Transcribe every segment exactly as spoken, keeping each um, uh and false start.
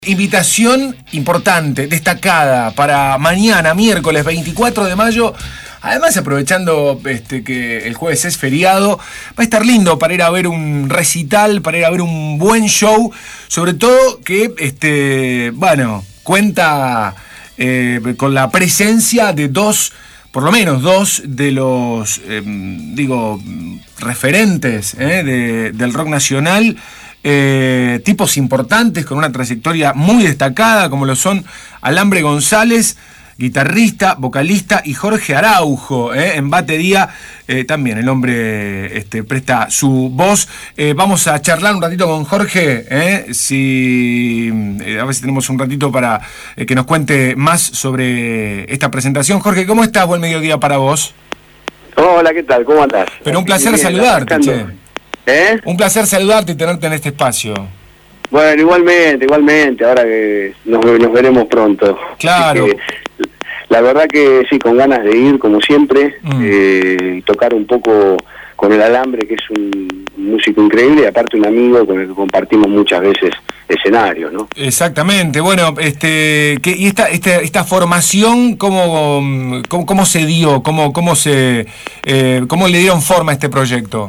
Invitación importante, destacada para mañana, miércoles veinticuatro de mayo. Además, aprovechando este, que el jueves es feriado, va a estar lindo para ir a ver un recital, para ir a ver un buen show. Sobre todo que, este, bueno, cuenta eh, con la presencia de dos, por lo menos dos de los, eh, digo, referentes eh, de, del rock nacional. Eh, tipos importantes con una trayectoria muy destacada, como lo son Alambre González, guitarrista, vocalista, y Jorge Araujo, eh, en batería. Eh, también el hombre este, presta su voz. Eh, vamos a charlar un ratito con Jorge, eh, si, eh, a ver si tenemos un ratito para eh, que nos cuente más sobre esta presentación. Jorge, ¿cómo estás? Buen mediodía para vos. Hola, ¿qué tal? ¿Cómo andás? Pero un placer bien, saludarte, che. ¿Eh? Un placer saludarte y tenerte en este espacio. Bueno, igualmente, igualmente, ahora que nos, nos veremos pronto. Claro. Que, la verdad que sí, con ganas de ir, como siempre, mm. eh, y tocar un poco con el Alambre, que es un músico increíble, y aparte un amigo con el que compartimos muchas veces escenarios, ¿no? Exactamente. Bueno, este, ¿qué, y esta, esta, esta formación, cómo, cómo, cómo se dio, cómo, cómo se, eh, cómo le dieron forma a este proyecto?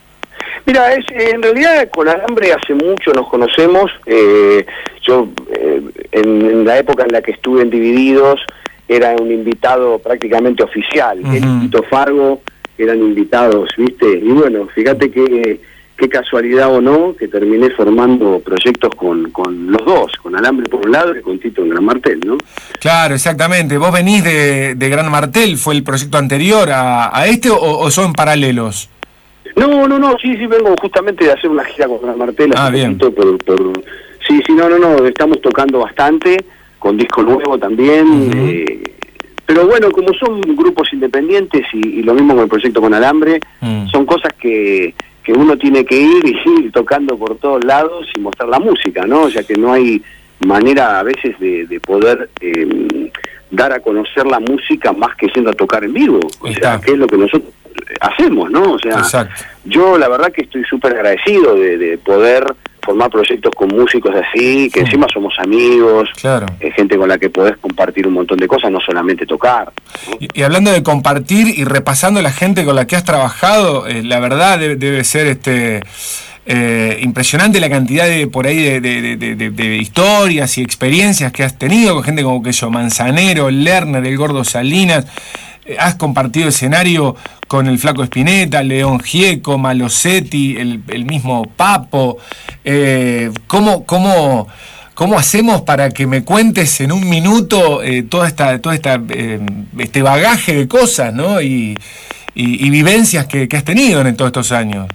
Mira, es, en realidad con Alambre hace mucho nos conocemos. Eh, yo, eh, en, en la época en la que estuve en Divididos, era un invitado prácticamente oficial. Uh-huh. El Tito Fargo eran invitados, ¿viste? Y bueno, fíjate que qué casualidad o no, que terminé formando proyectos con, con los dos, con Alambre por un lado y con Tito en Gran Martel, ¿no? Claro, exactamente. ¿Vos venís de, de Gran Martel? ¿Fue el proyecto anterior a, a este o, o son paralelos? No, no, no, sí, sí, vengo justamente de hacer una gira con Gran Martel. Ah, bien. Por, por, sí, sí, no, no, no, estamos tocando bastante, con disco nuevo también. Uh-huh. eh, pero bueno, como son grupos independientes y, y lo mismo con el proyecto con Alambre, uh-huh. son cosas que, que uno tiene que ir y ir tocando por todos lados y mostrar la música, ¿no? O sea que no hay manera a veces de, de poder eh, dar a conocer la música más que siendo a tocar en vivo. O sea, que es lo que nosotros hacemos, ¿no? O sea, exacto. Yo la verdad que estoy súper agradecido de, de poder formar proyectos con músicos así, que sí. encima somos amigos, claro. eh, gente con la que podés compartir un montón de cosas, no solamente tocar, ¿no? Y, y hablando de compartir y repasando la gente con la que has trabajado, eh, la verdad debe, debe ser este eh, impresionante la cantidad de por ahí de, de, de, de, de historias y experiencias que has tenido con gente como que yo, Manzanero, Lerner, el Gordo Salinas. Has compartido escenario con el Flaco Spinetta, León Gieco, Malosetti, el, el mismo Papo. Eh, ¿cómo, cómo, ¿Cómo hacemos para que me cuentes en un minuto eh, toda esta, toda esta, eh, este bagaje de cosas, ¿no? y, y, y vivencias que, que has tenido en todos estos años?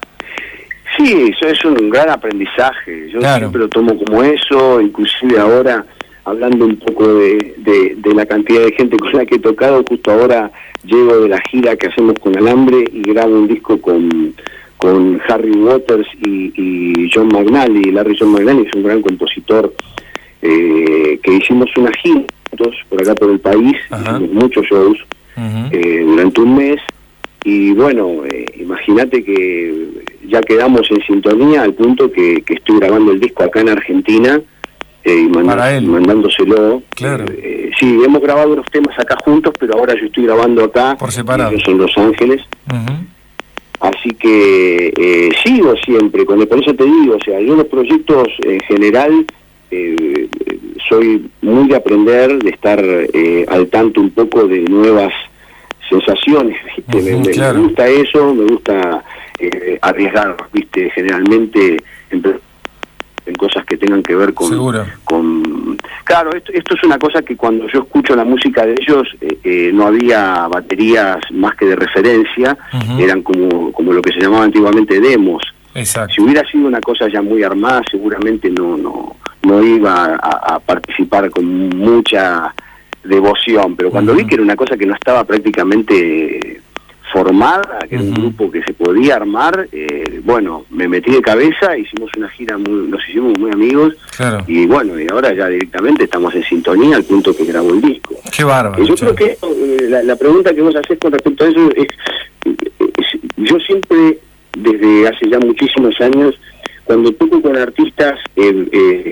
Sí, eso es un gran aprendizaje. Yo claro. siempre lo tomo como eso, inclusive ahora, hablando un poco de, de, de la cantidad de gente con la que he tocado, justo ahora llego de la gira que hacemos con Alambre y grabo un disco con, con Harry Waters y, y John McNally. Larry John McNally es un gran compositor eh, que hicimos una gira juntos por acá por el país, hicimos muchos shows uh-huh. eh, durante un mes y bueno, eh, imagínate que ya quedamos en sintonía al punto que, que estoy grabando el disco acá en Argentina. Eh, y manda, mandándoselo. Claro. Eh, sí, hemos grabado unos temas acá juntos, pero ahora yo estoy grabando acá. Por separado. Ellos en Los Ángeles. Uh-huh. Así que eh, sigo siempre, con por eso te digo, o sea, yo en los proyectos en general eh, soy muy de aprender, de estar eh, al tanto un poco de nuevas sensaciones, ¿viste? Uh-huh, me, claro. me gusta eso, me gusta eh, arriesgar, ¿viste? Generalmente en en cosas que tengan que ver con... Seguro. con claro, esto, esto es una cosa que cuando yo escucho la música de ellos, eh, eh, no había baterías más que de referencia, uh-huh. eran como, como lo que se llamaba antiguamente demos. Exacto. Si hubiera sido una cosa ya muy armada, seguramente no, no, no iba a, a participar con mucha devoción, pero cuando uh-huh. vi que era una cosa que no estaba prácticamente formada, que era un uh-huh. grupo que se podía armar, eh, bueno, me metí de cabeza, hicimos una gira, muy, nos hicimos muy amigos, claro. y bueno, y ahora ya directamente estamos en sintonía al punto que grabó el disco. Qué bárbaro. Y yo creo que eh, la, la pregunta que vos hacés con respecto a eso es, es, yo siempre, desde hace ya muchísimos años, cuando toco con artistas, eh, eh,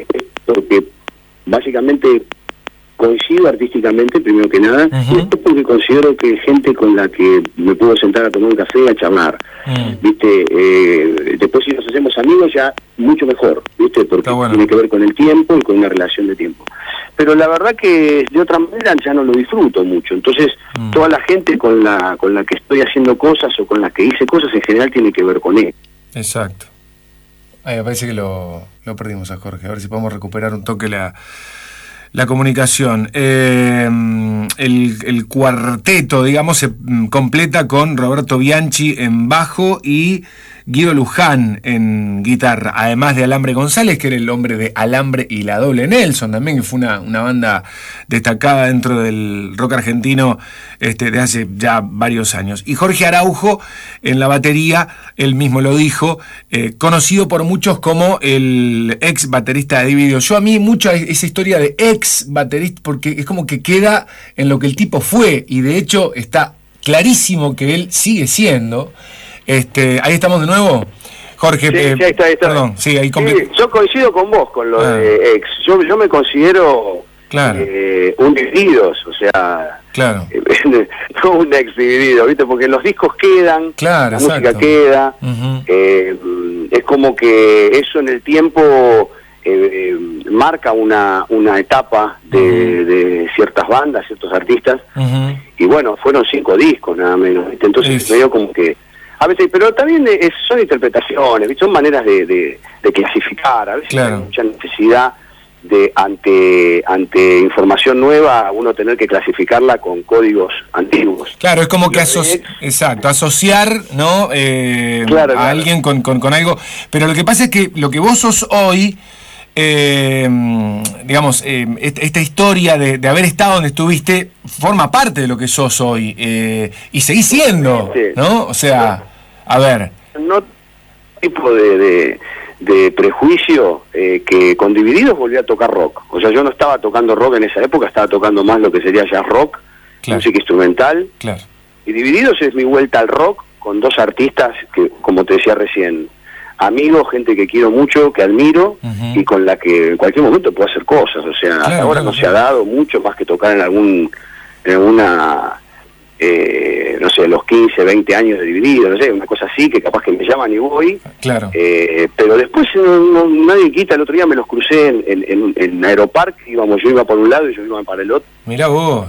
porque básicamente coincido artísticamente, primero que nada, uh-huh. y después porque considero que gente con la que me puedo sentar a tomar un café, a charlar, uh-huh. ¿viste? Eh, después si nos hacemos amigos ya mucho mejor, ¿viste? Porque bueno. tiene que ver con el tiempo y con una relación de tiempo. Pero la verdad que de otra manera ya no lo disfruto mucho, entonces uh-huh. toda la gente con la con la que estoy haciendo cosas o con la que hice cosas en general tiene que ver con él. Exacto. Ay, me parece que lo, lo perdimos a Jorge, a ver si podemos recuperar un toque la... La comunicación. Eh, el, el cuarteto, digamos, se completa con Roberto Bianchi en bajo y Guido Luján en guitarra, además de Alambre González, que era el hombre de Alambre y la Doble Nelson también, que fue una, una banda destacada dentro del rock argentino este, de hace ya varios años. Y Jorge Araujo en la batería, él mismo lo dijo, eh, conocido por muchos como el ex baterista de Dividido. Yo a mí mucha esa historia de ex baterista, porque es como que queda en lo que el tipo fue, y de hecho está clarísimo que él sigue siendo. Este, ahí estamos de nuevo, Jorge. Sí, eh, sí, ahí está, ahí está. Perdón, sí, ahí sí, yo coincido con vos con lo ah. de ex. Yo, yo me considero claro. eh, un Divididos, o sea, claro. eh, no un ex Dividido, ¿viste? Porque los discos quedan, claro, la exacto. música queda, uh-huh. eh, es como que eso en el tiempo eh, eh, marca una una etapa de, uh-huh. de ciertas bandas, ciertos artistas, uh-huh. y bueno, fueron cinco discos nada menos, ¿viste? Entonces es... medio como que a veces, pero también es, son interpretaciones, ¿viste? Son maneras de, de, de clasificar, a veces claro. hay mucha necesidad de ante ante información nueva uno tener que clasificarla con códigos antiguos. Claro, es como que asoci- exacto, asociar, ¿no? Eh, claro, a claro. alguien con, con, con algo, pero lo que pasa es que lo que vos sos hoy, eh, digamos, eh, esta historia de, de haber estado donde estuviste forma parte de lo que sos hoy, eh, y seguís siendo, ¿no? O sea, a ver. No tipo de, de, de prejuicio eh, que con Divididos volví a tocar rock. O sea, yo no estaba tocando rock en esa época, estaba tocando más lo que sería jazz rock, claro. música instrumental. Claro. Y Divididos es mi vuelta al rock con dos artistas que, como te decía recién, amigos, gente que quiero mucho, que admiro, uh-huh. y con la que en cualquier momento puedo hacer cosas. O sea, claro, hasta ahora claro, no claro. se ha dado mucho más que tocar en algún en alguna, eh, no sé, los quince, veinte años de Dividido, no sé, una cosa así, que capaz que me llaman y voy. Claro. Eh, pero después no, no, nadie quita, el otro día me los crucé en, en, en, en Aeropark, íbamos, yo iba por un lado y yo iba para el otro. Mirá vos.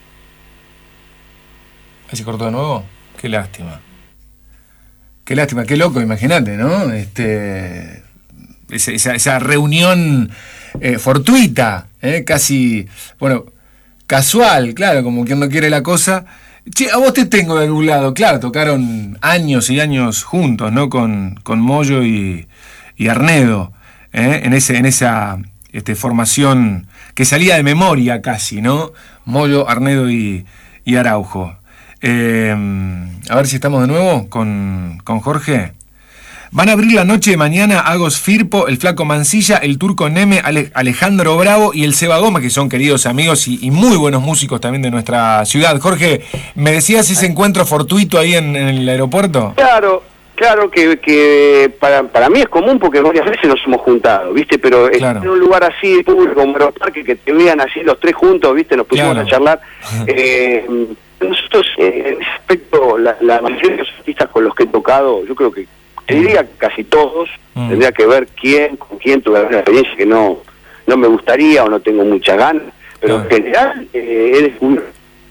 ¿Ahí se cortó de nuevo? Qué lástima. Qué lástima, qué loco, imagínate, ¿no? Este, esa, esa, esa reunión eh, fortuita, eh, casi, bueno, casual, claro, como quien no quiere la cosa. Che, a vos te tengo de algún lado, claro, tocaron años y años juntos, ¿no? Con, con Moyo y, y Arnedo, ¿eh? en ese, en esa este, formación que salía de memoria casi, ¿no? Moyo, Arnedo y, y Araujo. Eh, a ver si estamos de nuevo con, con Jorge. Van a abrir la noche de mañana Agos Firpo, el Flaco Mancilla, el Turco Neme, Ale, Alejandro Bravo y el Seba Goma, que son queridos amigos y, y muy buenos músicos también de nuestra ciudad. Jorge, ¿me decías ese encuentro fortuito ahí en, en el aeropuerto? Claro, claro que, que para, para mí es común porque varias veces nos hemos juntado, ¿viste? Pero claro. en un lugar así público como Aeroparque, que te vean así los tres juntos, ¿viste? Nos pusimos claro. a charlar. eh, Nosotros, eh, en ese aspecto, la, la mayoría de los artistas con los que he tocado, yo creo que, te diría casi todos, mm. tendría que ver quién, con quién tuve una experiencia que no no me gustaría o no tengo muchas ganas, pero claro. en general eh, he descubierto.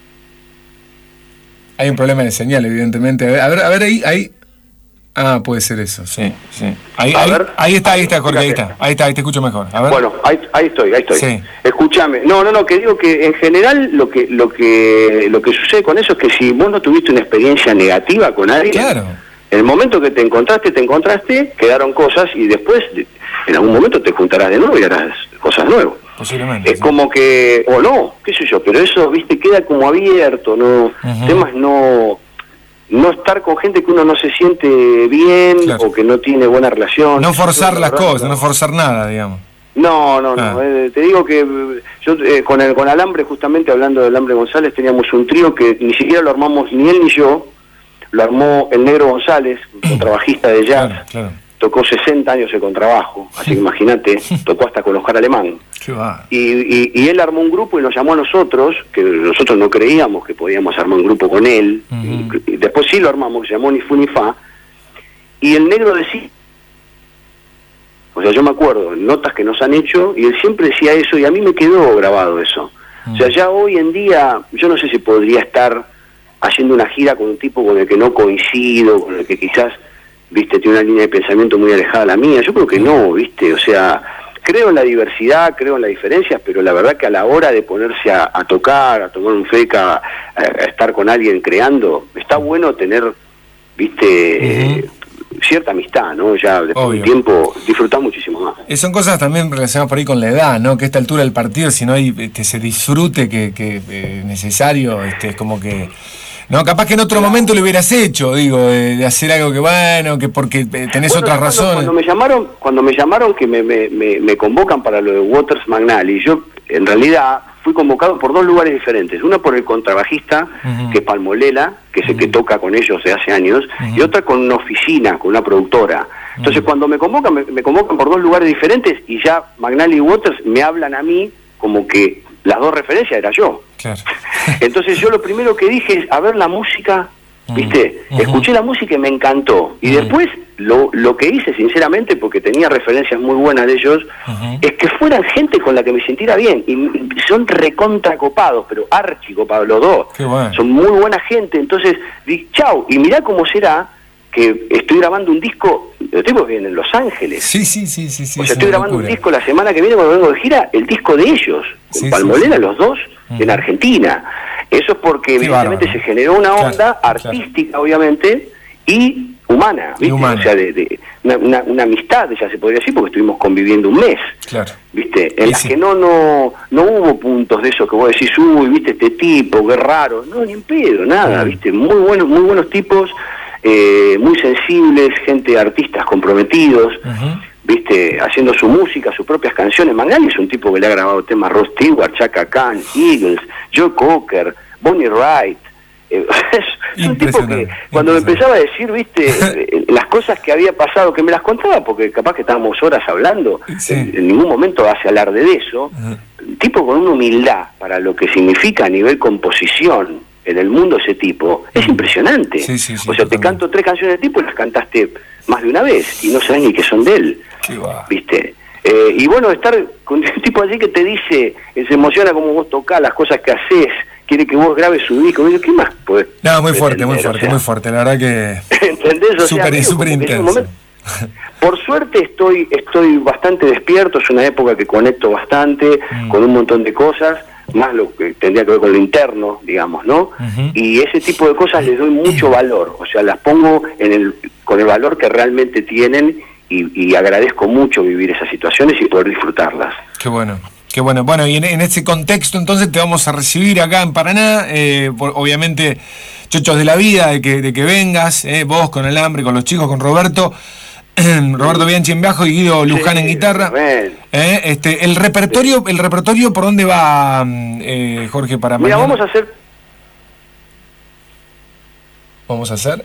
Hay un problema de señal, evidentemente. A ver, a ver, ahí, ahí. Ah, puede ser eso, sí, sí. Ahí, ahí, ver, ahí está, ahí está, Jorge, ahí está, ahí está, ahí te escucho mejor. A ver. Bueno, ahí, ahí estoy, ahí estoy. Sí. Escúchame. No, no, no, que digo que en general lo que lo que lo que sucede con eso es que si vos no tuviste una experiencia negativa con alguien, claro. en el momento que te encontraste, te encontraste, quedaron cosas y después en algún momento te juntarás de nuevo y harás cosas nuevas. Posiblemente. Es sí. como que, o no, qué sé yo, pero eso, viste, queda como abierto, ¿no? Uh-huh. Temas no... no estar con gente que uno no se siente bien claro. o que no tiene buena relación. No forzar yo, las verdad, cosas, no. no forzar nada, digamos. No, no, ah. no. Eh, te digo que yo eh, con el con Alambre, justamente hablando de Alambre González, teníamos un trío que ni siquiera lo armamos ni él ni yo, lo armó el Negro González, un contrabajista de jazz, claro, claro. tocó sesenta años de contrabajo, así que imagínate, tocó hasta con Oscar Alemán. Y, y, y él armó un grupo y nos llamó a nosotros, que nosotros no creíamos que podíamos armar un grupo con él, uh-huh. y, y después sí lo armamos, se llamó Ni Fu Ni Fa, y el negro decía, o sea, yo me acuerdo, notas que nos han hecho, y él siempre decía eso, y a mí me quedó grabado eso. Uh-huh. O sea, ya hoy en día, yo no sé si podría estar haciendo una gira con un tipo con el que no coincido, con el que quizás, viste, tiene una línea de pensamiento muy alejada de la mía. Yo creo que no, viste, o sea, creo en la diversidad, creo en las diferencias, pero la verdad que a la hora de ponerse a, a tocar, a tomar un feca, a, a estar con alguien creando, está bueno tener, viste, uh-huh. eh, cierta amistad, ¿no? Ya después de un tiempo disfrutar muchísimo más. Y son cosas también relacionadas por ahí con la edad, ¿no? Que a esta altura del partido, si no hay que se disfrute, que, que eh, necesario, este, es como que... No, capaz que en otro momento lo hubieras hecho, digo, de, de hacer algo que bueno, que porque tenés bueno, otras razones. Cuando me llamaron, cuando me llamaron que me, me, me, me convocan para lo de Waters McNally, yo en realidad fui convocado por dos lugares diferentes. Una por el contrabajista, uh-huh. que es Palmolela, que es el uh-huh. que toca con ellos de hace años, uh-huh. y otra con una oficina, con una productora. Entonces uh-huh. cuando me convocan, me, me convocan por dos lugares diferentes y ya McNally y Waters me hablan a mí como que las dos referencias era yo. Claro. Entonces yo lo primero que dije es, a ver la música, ¿viste? Uh-huh. Escuché la música y me encantó. Y uh-huh. después lo, lo que hice, sinceramente, porque tenía referencias muy buenas de ellos, uh-huh. es que fueran gente con la que me sintiera bien. Y, y son recontra copados, pero archicopados los dos. Qué bueno. Son muy buena gente. Entonces, di, chau, y mirá cómo será que estoy grabando un disco, los tipos vienen en Los Ángeles. Sí, sí, sí, sí, sí. O sea, estoy grabando locura. Un disco la semana que viene cuando vengo de gira, el disco de ellos, con sí, Palmolela, sí, sí. los dos, uh-huh. en Argentina. Eso es porque sí, evidentemente bárbaro. Se generó una onda claro, artística, claro. obviamente, y humana, ¿viste? Y humana. O sea, de, de una, una, una amistad, ya se podría decir, porque estuvimos conviviendo un mes. Claro. ¿Viste? En las sí. que no, no, no hubo puntos de eso que vos decís, uy, viste, este tipo, qué raro. No, ni en pedo, nada, uh-huh. ¿viste? Muy buenos, muy buenos tipos. Eh, muy sensibles, gente, artistas comprometidos, uh-huh. viste, haciendo su música, sus propias canciones. McNally es un tipo que le ha grabado temas Rod Stewart, Chaka Khan, Eagles, Joe Cocker, Bonnie Wright. Eh, es un tipo que cuando me empezaba a decir, viste, eh, las cosas que había pasado, que me las contaba, porque capaz que estábamos horas hablando, sí. en, en ningún momento hace alarde de eso, uh-huh. un tipo con una humildad para lo que significa a nivel composición en el mundo ese tipo, es impresionante. Sí, sí, sí, o sea, totalmente. Te canto tres canciones de tipo y las cantaste más de una vez y no sabes ni que son de él. ¿Viste? Eh, y bueno, estar con un tipo así que te dice, se emociona como vos tocás, las cosas que haces, quiere que vos grabes su disco. ¿Qué más? Pues, no, muy fuerte, muy fuerte, o sea, muy fuerte. La verdad que... ¿Entendés? O súper, sea, súper intenso. Momento, por suerte estoy estoy bastante despierto, es una época que conecto bastante mm. con un montón de cosas, más lo que tendría que ver con lo interno, digamos, ¿no? Uh-huh. Y ese tipo de cosas les doy mucho valor, o sea, las pongo en el con el valor que realmente tienen y, y agradezco mucho vivir esas situaciones y poder disfrutarlas. Qué bueno. Qué bueno, bueno, y en, en ese contexto entonces te vamos a recibir acá en Paraná, eh, por, obviamente, chochos de la vida, de que, de que vengas, eh, vos con Alambre, con los chicos, con Roberto, Roberto Bianchi en bajo y Guido Luján sí, en guitarra. Eh, este, el repertorio, el repertorio ¿por dónde va, eh, Jorge, para Mira, mañana? vamos a hacer... ¿Vamos a hacer?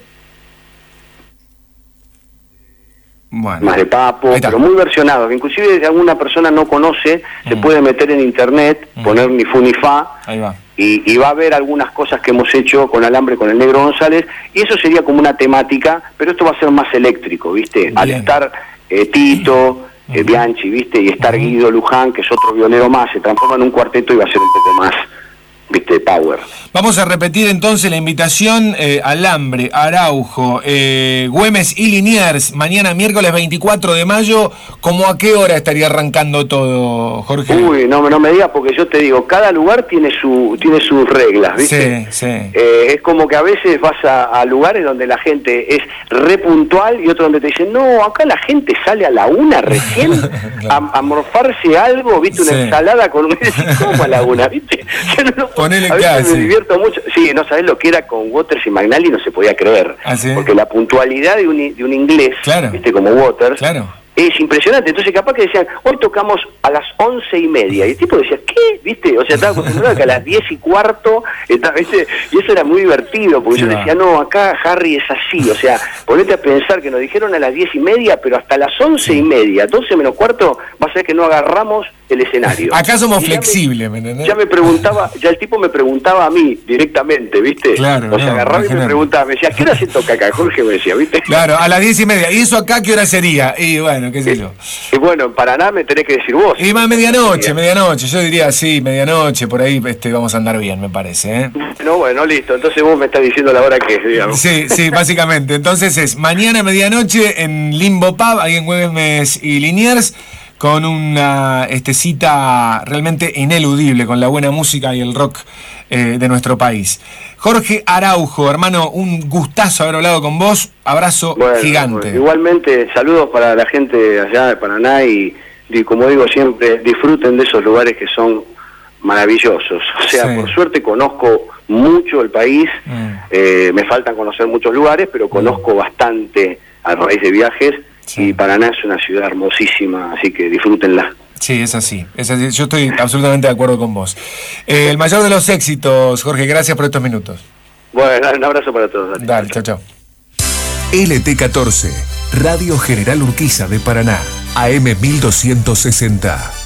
Bueno, más de papo, pero muy versionado, que inclusive si alguna persona no conoce, mm. se puede meter en internet, mm. poner Ni Fu Ni Fa, ahí va. Y, y va a ver algunas cosas que hemos hecho con Alambre, con el Negro González, y eso sería como una temática, pero esto va a ser más eléctrico, ¿viste? Bien. Al estar eh, Tito, mm. eh, Bianchi, ¿viste? Y estar mm. Guido Luján, que es otro violero más, se transforma en un cuarteto y va a ser un poco más, ¿viste? Power. Vamos a repetir entonces la invitación, eh, Alambre, Araujo, eh, Güemes y Liniers, mañana miércoles veinticuatro de mayo, ¿cómo a qué hora estaría arrancando todo, Jorge? Uy, no, no me digas, porque yo te digo, cada lugar tiene su tiene sus reglas, ¿viste? Sí, sí. Eh, es como que a veces vas a, a lugares donde la gente es re puntual y otro donde te dicen, no, acá la gente sale a la una recién claro. a, a morfarse algo, ¿viste? Una sí. ensalada con un... ¿Cómo a la una, viste? Yo no, Ponele a veces casi. me divierto mucho. Sí, no sabés lo que era con Waters y McNally, no se podía creer. ¿Ah, sí? Porque la puntualidad de un, de un inglés, claro. ¿viste? Como Waters, claro. es impresionante. Entonces capaz que decían, hoy tocamos a las once y media, y el tipo decía, ¿qué? ¿Viste? O sea, estaba acostumbrado a que a las diez y cuarto, estaba, ¿viste? Y eso era muy divertido, porque sí, yo va. decía, no, acá Harry es así, o sea, ponete a pensar que nos dijeron a las diez y media, pero hasta las once sí. y media, doce menos cuarto, va a ser que no agarramos el escenario. Acá somos flexibles, ¿me entendés? Ya me preguntaba, ya el tipo me preguntaba a mí directamente, ¿viste? Claro, o sea, no, agarraba y me preguntaba, me decía, ¿qué hora se toca acá? Jorge me decía, ¿viste? Claro, a las diez y media. ¿Y eso acá qué hora sería? Y bueno, qué sé yo. Y bueno, en Paraná me tenés que decir vos. Y más medianoche, medianoche. Yo diría, sí, medianoche, por ahí este, vamos a andar bien, me parece, ¿eh? No, bueno, listo. Entonces vos me estás diciendo la hora que es, digamos. Sí, sí, básicamente. Entonces es mañana medianoche en Limbo Pub, ahí en Güemes y Liniers, con una este, cita realmente ineludible, con la buena música y el rock eh, de nuestro país. Jorge Araujo, hermano, un gustazo haber hablado con vos, abrazo bueno, gigante. Bueno, igualmente, saludos para la gente allá de Paraná y, y como digo siempre, disfruten de esos lugares que son maravillosos. O sea, sí. por suerte conozco mucho el país, mm. eh, me faltan conocer muchos lugares, pero conozco mm. bastante a raíz de viajes. Sí. Y Paraná es una ciudad hermosísima, así que disfrútenla. Sí, es así, es así. Yo estoy absolutamente de acuerdo con vos. Eh, el mayor de los éxitos, Jorge, gracias por estos minutos. Bueno, un abrazo para todos. Dale, Dale chao, chao. L T catorce, Radio General Urquiza de Paraná, A M mil doscientos sesenta.